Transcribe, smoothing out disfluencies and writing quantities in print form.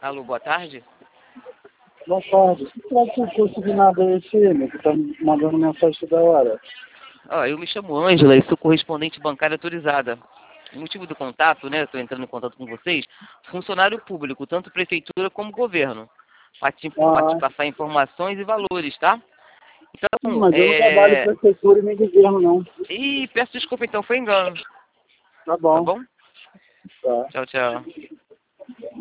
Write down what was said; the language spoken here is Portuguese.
Alô, boa tarde. Boa tarde. Que troço de curso de nada é esse, meu, que tá me mandando mensagem toda hora? Eu me chamo Ângela e sou correspondente bancária autorizada. O motivo do contato, né, estou entrando em contato com vocês, funcionário público, tanto prefeitura como governo, para te passar informações e valores, tá? Sim, Então, mas eu não trabalho em prefeitura e nem governo, não. Peço desculpa, então, foi engano. Tá Tá bom. bom? Tá. Tchau, tchau.